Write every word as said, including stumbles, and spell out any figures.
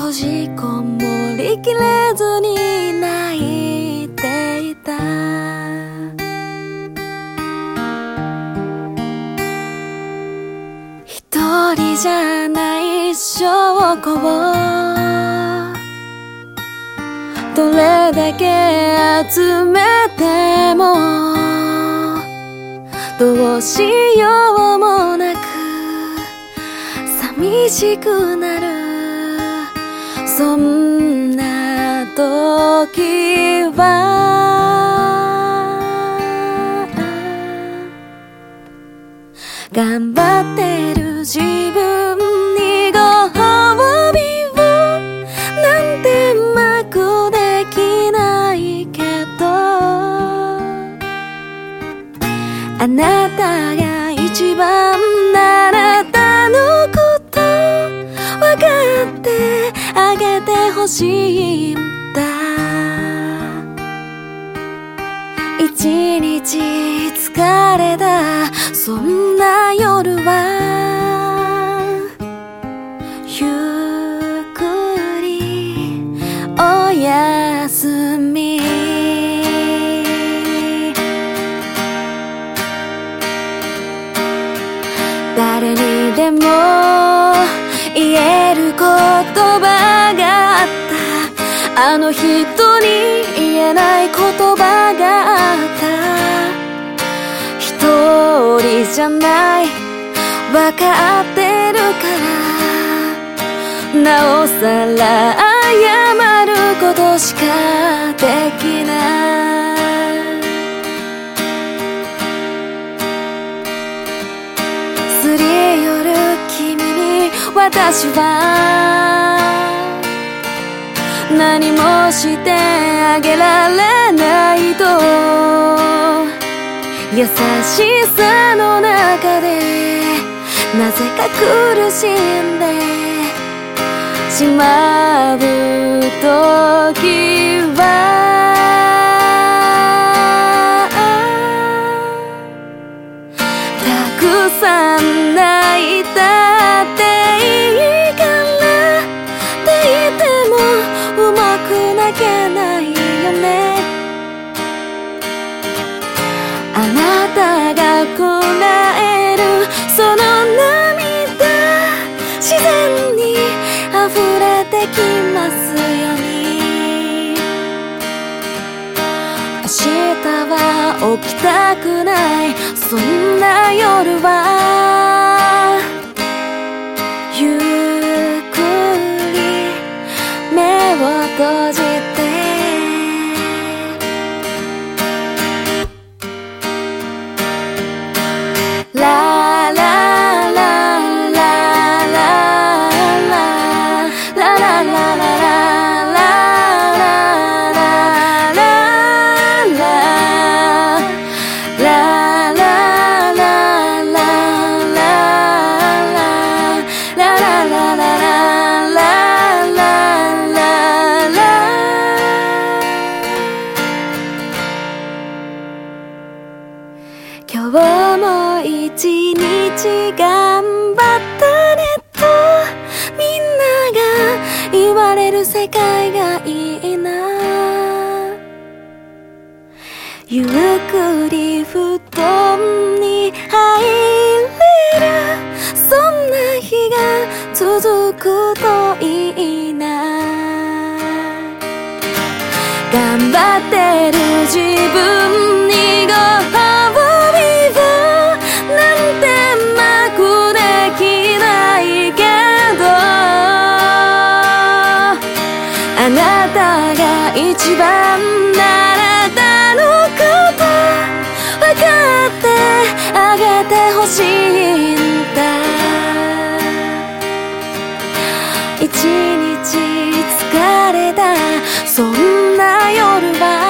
閉じこもりきれずに泣いていた。一人じゃない証拠をどれだけ集めてもどうしようもなく寂しくなる。そんな時は頑張ってる自分にご褒美をなんてうまくできないけど、あなたが一番あなたのこと分かってあげてほしいんだ。一日疲れたそんな夜はゆっくりおやすみ。誰にでも言える言葉があった。あの人に言えない言葉があった。一人じゃない分かってるからなおさら謝ることしかできない。すり寄る君に私は何もしてあげられないと優しさの中でなぜか苦しんでしまう時はたくさん泣いたっていいからって言ってもうまく泣けないよね。あなたがこらえるその涙自然に溢れてきますように。明日は起きたくないそんな夜はゆっくり目を閉じてラララララララララ今日も一日頑張ったねとみんなが言われる世界がいいな。ゆっくり布団に入れるそんな日が続くといいな。頑張ってる自分にご褒美をなんてうまくできないけど、あなたが一番あなたのこと分かってあげてほしいんだ。一日疲れたそんな夜は